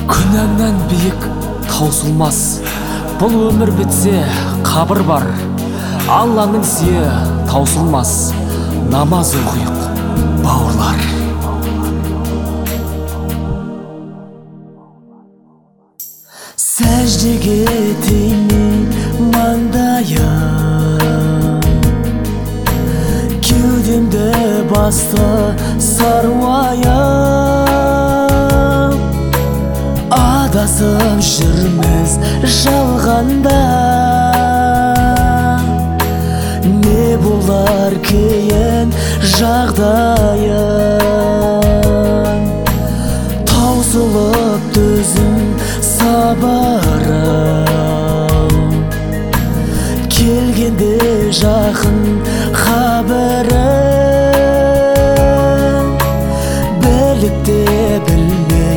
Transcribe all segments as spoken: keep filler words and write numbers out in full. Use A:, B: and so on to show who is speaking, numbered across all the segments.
A: Күнәңнен биік таусылмас, бұл өмір бітсе қабір бар. Алланың сүйі таусылмас, намаз оқиық бауырлар. Сәждеге тимей маңдайым, кеудемді басты саруайым. Адасып жүрміз жалғанда, не болар кейін жағдайым. Таусылып төзім сабырым, келгенде жақын хабарым. Біліп те білмей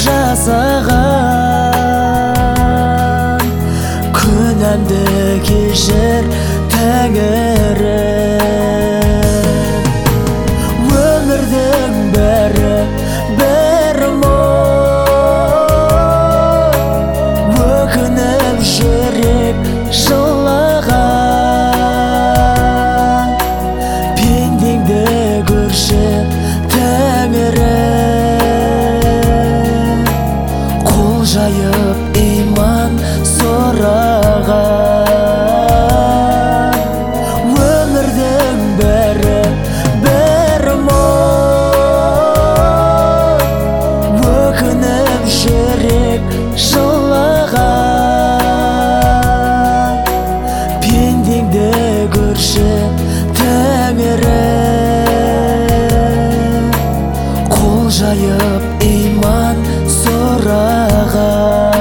A: жасаған күнәмді кешір Тәңірім. Өмірдің бәрі бір мұң, өкініп жүрек жылаған. Пендеңді көрші Тәңірім, қол жайып иман сұраған. Өмірдің бәрі бір мұң, өкініп жүрек жылаған. Пендеңді көрші Тәңірім, қол жайып иман сұраған.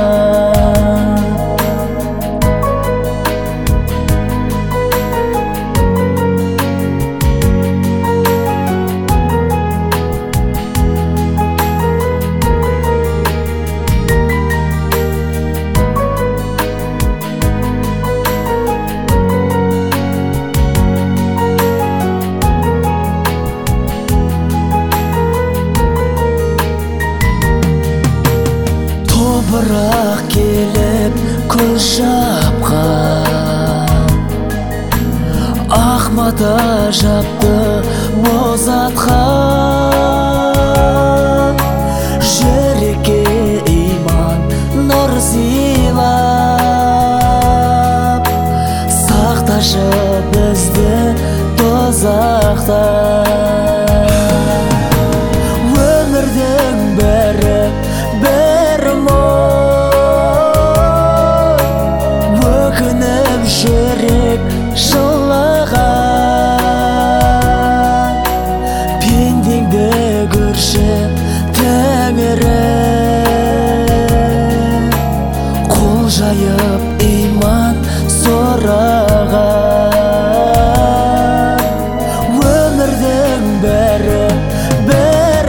A: Топырақ келіп көз шапқан, ақ мата жапты бозатқан. Жүрекке иман нұр сыйлап, сақташы бізді тозақтан. Өмірдің бәрі бір мұң, өкініп жүрек жылаған. Пендеңді көрші Тәңірім, қол жайып иман сұраған. Өмірдің бәрі бір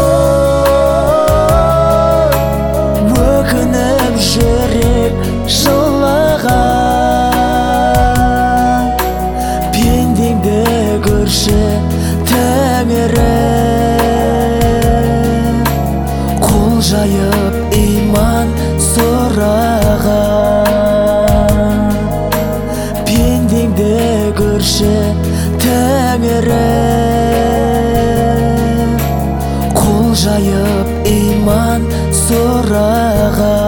A: мұң, өкініп жүрек жылаған. Пендеңді көрші Тәңірім, қол жайып иман сұраған. Пендеңді көрші Тәңірім, қол жайып иман сұраған.